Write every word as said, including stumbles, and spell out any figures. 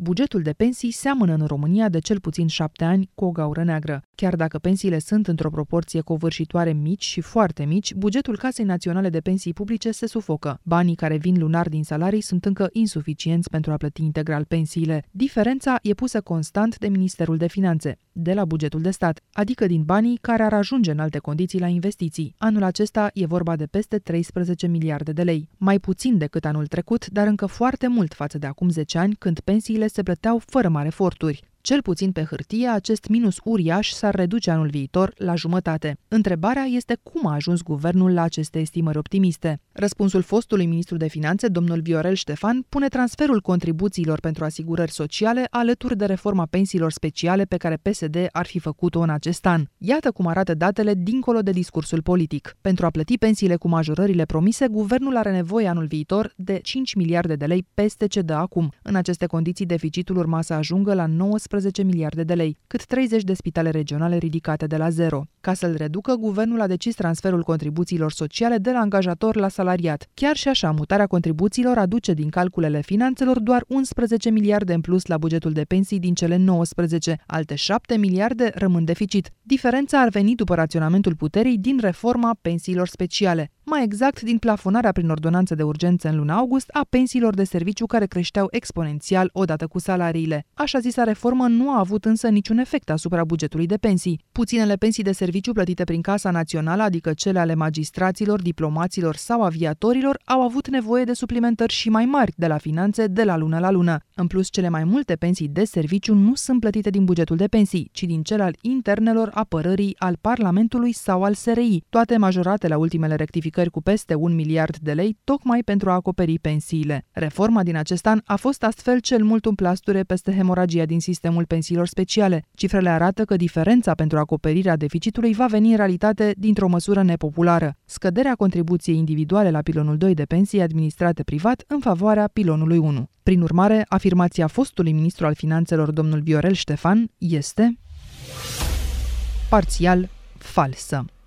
bugetul de pensii seamănă în România de cel puțin șapte ani cu o gaură neagră. Chiar dacă pensiile sunt într-o proporție covârșitoare mici și foarte mici, bugetul Casei Naționale de Pensii Publice se sufocă. Banii care vin lunar din salarii sunt încă insuficienți pentru a plăti integral pensiile. Diferența e pusă constant de Ministerul de Finanțe, de la bugetul de stat, adică din banii care ar ajunge în alte condiții la investiții. Anul acesta e vorba de peste treisprezece miliarde de lei, mai puțin decât anul trecut, dar încă foarte mult față de acum zece ani, când pensiile se plăteau fără mari eforturi. Cel puțin pe hârtie, acest minus uriaș s-ar reduce anul viitor la jumătate. Întrebarea este cum a ajuns guvernul la aceste estimări optimiste. Răspunsul fostului ministru de Finanțe, domnul Viorel Ștefan, pune transferul contribuțiilor pentru asigurări sociale alături de reforma pensiilor speciale pe care P S D ar fi făcut-o în acest an. Iată cum arată datele dincolo de discursul politic. Pentru a plăti pensiile cu majorările promise, guvernul are nevoie anul viitor de cinci miliarde de lei peste ce dă acum. În aceste condiții, deficitul urma să ajungă la nouăsprezece miliarde de lei, cât treizeci de spitale regionale ridicate de la zero. Ca să-l reducă, guvernul a decis transferul contribuțiilor sociale de la angajator la salariat. Chiar și așa, mutarea contribuțiilor aduce din calculele finanțelor doar unsprezece miliarde în plus la bugetul de pensii din cele nouăsprezece. Alte șapte miliarde rămân deficit. Diferența ar veni după raționamentul puterii din reforma pensiilor speciale. Mai exact, din plafonarea prin ordonanță de urgență în luna august a pensiilor de serviciu care creșteau exponențial odată cu salariile. Așa zisa reformă nu a avut însă niciun efect asupra bugetului de pensii. Puținele pensii de serviciu plătite prin Casa Națională, adică cele ale magistraților, diplomaților sau aviatorilor, au avut nevoie de suplimentări și mai mari de la finanțe de la lună la lună. În plus, cele mai multe pensii de serviciu nu sunt plătite din bugetul de pensii, ci din cel al internelor, apărării, al Parlamentului sau al S R I, toate majorate la ultimele rectificări cu peste un miliard de lei, tocmai pentru a acoperi pensiile. Reforma din acest an a fost astfel cel mult un plasture peste hemoragia din sistemul pensiilor speciale. Cifrele arată că diferența pentru acoperirea deficitului va veni în realitate dintr-o măsură nepopulară: scăderea contribuției individuale la pilonul doi de pensii administrate privat în favoarea pilonului unu. Prin urmare, afirmația fostului ministru al finanțelor, domnul Viorel Ștefan, este parțial falsă.